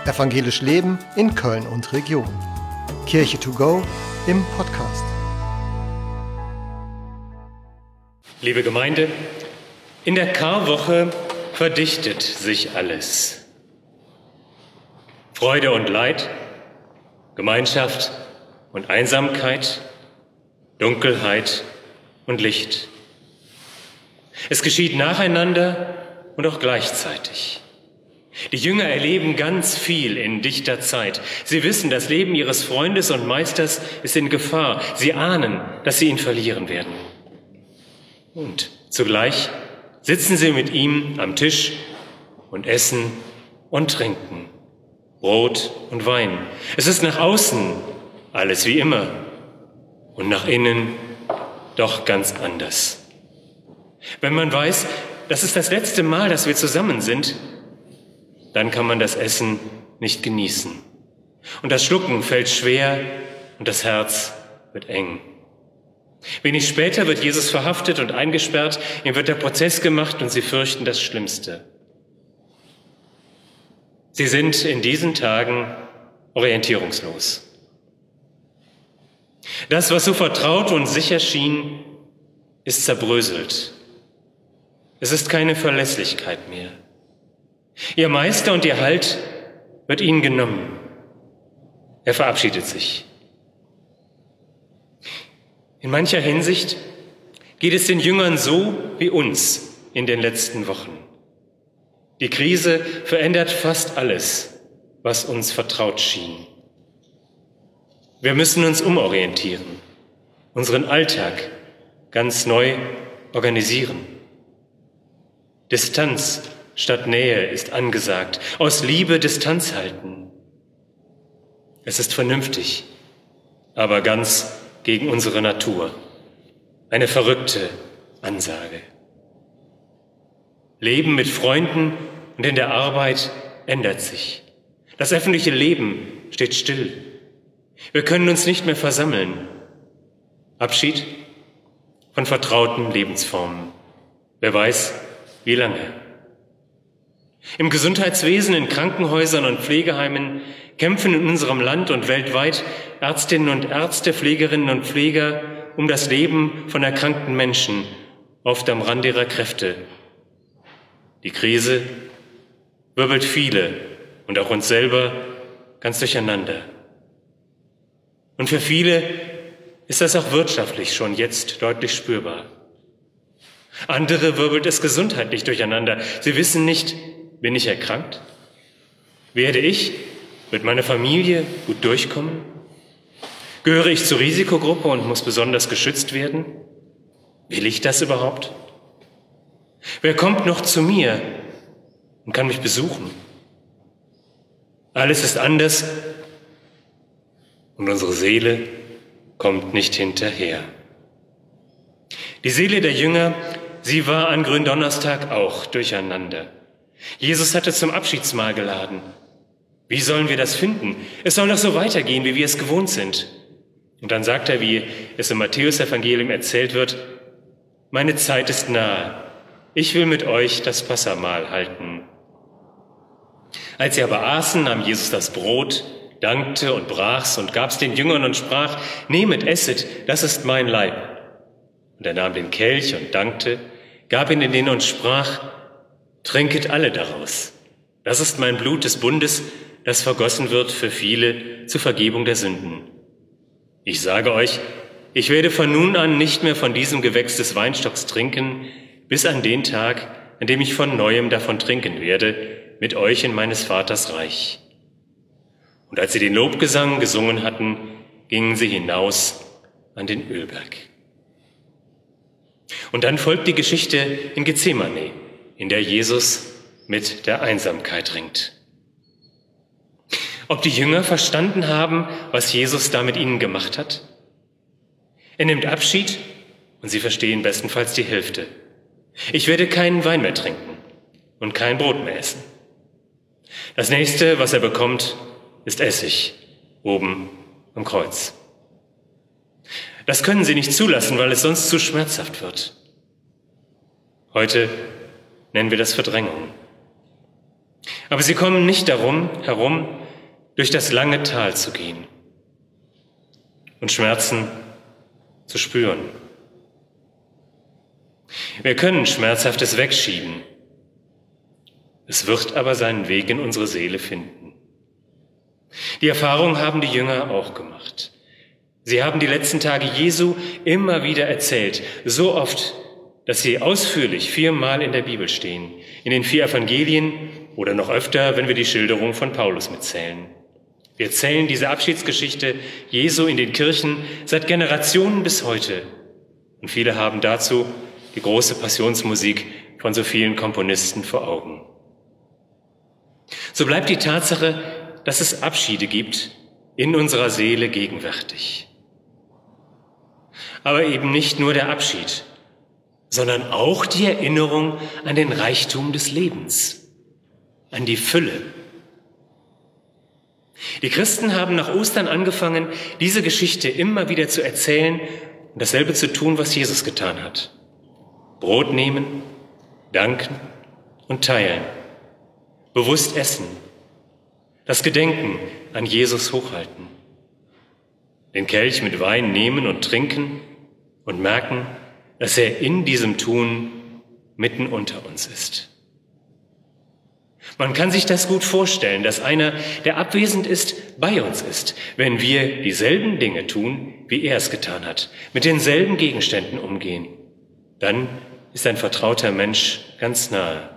Evangelisch Leben in Köln und Region. Kirche to go im Podcast. Liebe Gemeinde, in der Karwoche verdichtet sich alles. Freude und Leid, Gemeinschaft und Einsamkeit, Dunkelheit und Licht. Es geschieht nacheinander und auch gleichzeitig. Die Jünger erleben ganz viel in dichter Zeit. Sie wissen, das Leben ihres Freundes und Meisters ist in Gefahr. Sie ahnen, dass sie ihn verlieren werden. Und zugleich sitzen sie mit ihm am Tisch und essen und trinken. Brot und Wein. Es ist nach außen alles wie immer und nach innen doch ganz anders. Wenn man weiß, das ist das letzte Mal, dass wir zusammen sind, dann kann man das Essen nicht genießen. Und das Schlucken fällt schwer und das Herz wird eng. Wenig später wird Jesus verhaftet und eingesperrt, ihm wird der Prozess gemacht und sie fürchten das Schlimmste. Sie sind in diesen Tagen orientierungslos. Das, was so vertraut und sicher schien, ist zerbröselt. Es ist keine Verlässlichkeit mehr. Ihr Meister und ihr Halt wird ihnen genommen. Er verabschiedet sich. In mancher Hinsicht geht es den Jüngern so wie uns in den letzten Wochen. Die Krise verändert fast alles, was uns vertraut schien. Wir müssen uns umorientieren, unseren Alltag ganz neu organisieren. Distanz statt Nähe ist angesagt. Aus Liebe Distanz halten. Es ist vernünftig, aber ganz gegen unsere Natur. Eine verrückte Ansage. Leben mit Freunden und in der Arbeit ändert sich. Das öffentliche Leben steht still. Wir können uns nicht mehr versammeln. Abschied von vertrauten Lebensformen. Wer weiß, wie lange. Im Gesundheitswesen, in Krankenhäusern und Pflegeheimen kämpfen in unserem Land und weltweit Ärztinnen und Ärzte, Pflegerinnen und Pfleger um das Leben von erkrankten Menschen, oft am Rand ihrer Kräfte. Die Krise wirbelt viele und auch uns selber ganz durcheinander. Und für viele ist das auch wirtschaftlich schon jetzt deutlich spürbar. Andere wirbelt es gesundheitlich durcheinander. Sie wissen nicht, bin ich erkrankt? Werde ich mit meiner Familie gut durchkommen? Gehöre ich zur Risikogruppe und muss besonders geschützt werden? Will ich das überhaupt? Wer kommt noch zu mir und kann mich besuchen? Alles ist anders und unsere Seele kommt nicht hinterher. Die Seele der Jünger, sie war an Gründonnerstag auch durcheinander. Jesus hatte zum Abschiedsmahl geladen. Wie sollen wir das finden? Es soll doch so weitergehen, wie wir es gewohnt sind. Und dann sagt er, wie es im Matthäus-Evangelium erzählt wird, meine Zeit ist nahe. Ich will mit euch das Passahmahl halten. Als sie aber aßen, nahm Jesus das Brot, dankte und brach's und gab's den Jüngern und sprach, nehmet, esset, das ist mein Leib. Und er nahm den Kelch und dankte, gab ihn denen und sprach, trinket alle daraus. Das ist mein Blut des Bundes, das vergossen wird für viele zur Vergebung der Sünden. Ich sage euch, ich werde von nun an nicht mehr von diesem Gewächs des Weinstocks trinken, bis an den Tag, an dem ich von Neuem davon trinken werde, mit euch in meines Vaters Reich. Und als sie den Lobgesang gesungen hatten, gingen sie hinaus an den Ölberg. Und dann folgt die Geschichte in Gethsemane, in der Jesus mit der Einsamkeit ringt. Ob die Jünger verstanden haben, was Jesus da mit ihnen gemacht hat? Er nimmt Abschied und sie verstehen bestenfalls die Hälfte. Ich werde keinen Wein mehr trinken und kein Brot mehr essen. Das nächste, was er bekommt, ist Essig, oben am Kreuz. Das können sie nicht zulassen, weil es sonst zu schmerzhaft wird. Heute nennen wir das Verdrängung. Aber sie kommen nicht darum herum, durch das lange Tal zu gehen und Schmerzen zu spüren. Wir können Schmerzhaftes wegschieben. Es wird aber seinen Weg in unsere Seele finden. Die Erfahrung haben die Jünger auch gemacht. Sie haben die letzten Tage Jesu immer wieder erzählt, so oft, dass sie ausführlich 4-mal in der Bibel stehen, in den 4 Evangelien oder noch öfter, wenn wir die Schilderung von Paulus mitzählen. Wir erzählen diese Abschiedsgeschichte Jesu in den Kirchen seit Generationen bis heute. Und viele haben dazu die große Passionsmusik von so vielen Komponisten vor Augen. So bleibt die Tatsache, dass es Abschiede gibt, in unserer Seele gegenwärtig. Aber eben nicht nur der Abschied, sondern auch die Erinnerung an den Reichtum des Lebens, an die Fülle. Die Christen haben nach Ostern angefangen, diese Geschichte immer wieder zu erzählen und dasselbe zu tun, was Jesus getan hat. Brot nehmen, danken und teilen, bewusst essen, das Gedenken an Jesus hochhalten, den Kelch mit Wein nehmen und trinken und merken, dass er in diesem Tun mitten unter uns ist. Man kann sich das gut vorstellen, dass einer, der abwesend ist, bei uns ist, wenn wir dieselben Dinge tun, wie er es getan hat, mit denselben Gegenständen umgehen. Dann ist ein vertrauter Mensch ganz nahe.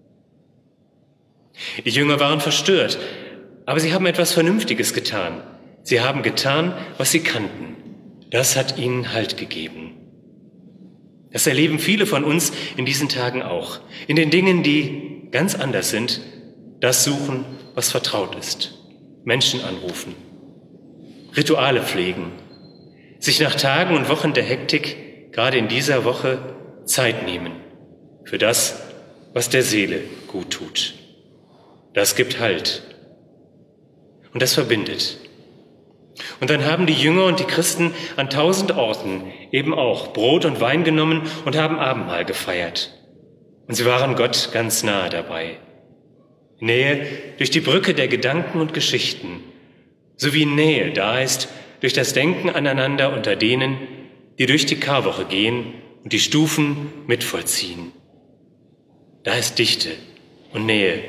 Die Jünger waren verstört, aber sie haben etwas Vernünftiges getan. Sie haben getan, was sie kannten. Das hat ihnen Halt gegeben. Das erleben viele von uns in diesen Tagen auch. In den Dingen, die ganz anders sind, das suchen, was vertraut ist. Menschen anrufen, Rituale pflegen, sich nach Tagen und Wochen der Hektik, gerade in dieser Woche, Zeit nehmen für das, was der Seele gut tut. Das gibt Halt und das verbindet. Und dann haben die Jünger und die Christen an 1000 Orten eben auch Brot und Wein genommen und haben Abendmahl gefeiert. Und sie waren Gott ganz nahe dabei. Nähe durch die Brücke der Gedanken und Geschichten, sowie Nähe da ist durch das Denken aneinander unter denen, die durch die Karwoche gehen und die Stufen mitvollziehen. Da ist Dichte und Nähe.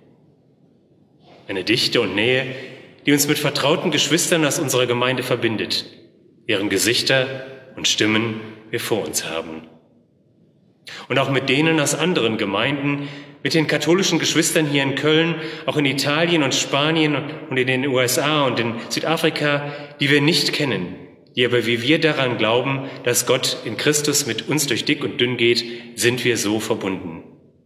Eine Dichte und Nähe, die uns mit vertrauten Geschwistern aus unserer Gemeinde verbindet, deren Gesichter und Stimmen wir vor uns haben. Und auch mit denen aus anderen Gemeinden, mit den katholischen Geschwistern hier in Köln, auch in Italien und Spanien und in den USA und in Südafrika, die wir nicht kennen, die aber wie wir daran glauben, dass Gott in Christus mit uns durch dick und dünn geht, sind wir so verbunden.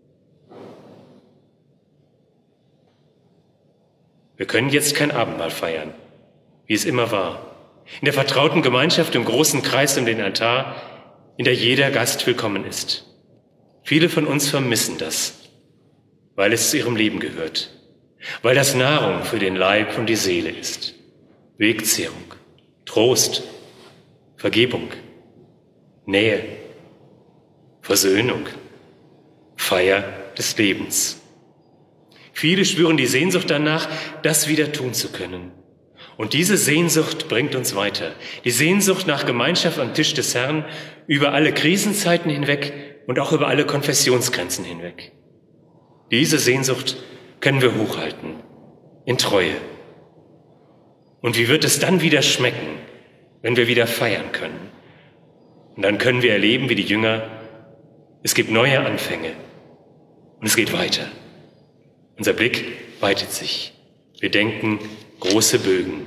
Wir können jetzt kein Abendmahl feiern, wie es immer war. In der vertrauten Gemeinschaft im großen Kreis um den Altar, in der jeder Gast willkommen ist. Viele von uns vermissen das, weil es zu ihrem Leben gehört, weil das Nahrung für den Leib und die Seele ist. Wegzehrung, Trost, Vergebung, Nähe, Versöhnung, Feier des Lebens. Viele spüren die Sehnsucht danach, das wieder tun zu können. Und diese Sehnsucht bringt uns weiter. Die Sehnsucht nach Gemeinschaft am Tisch des Herrn über alle Krisenzeiten hinweg und auch über alle Konfessionsgrenzen hinweg. Diese Sehnsucht können wir hochhalten, in Treue. Und wie wird es dann wieder schmecken, wenn wir wieder feiern können? Und dann können wir erleben, wie die Jünger, es gibt neue Anfänge und es geht weiter. Unser Blick weitet sich. Wir denken große Bögen.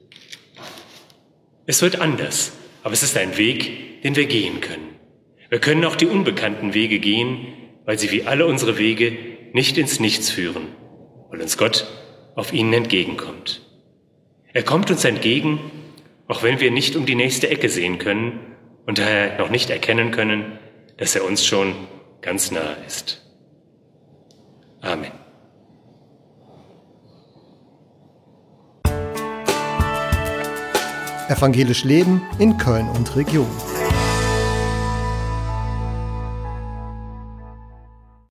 Es wird anders, aber es ist ein Weg, den wir gehen können. Wir können auch die unbekannten Wege gehen, weil sie wie alle unsere Wege nicht ins Nichts führen, weil uns Gott auf ihnen entgegenkommt. Er kommt uns entgegen, auch wenn wir nicht um die nächste Ecke sehen können und daher noch nicht erkennen können, dass er uns schon ganz nahe ist. Amen. Evangelisch Leben in Köln und Region.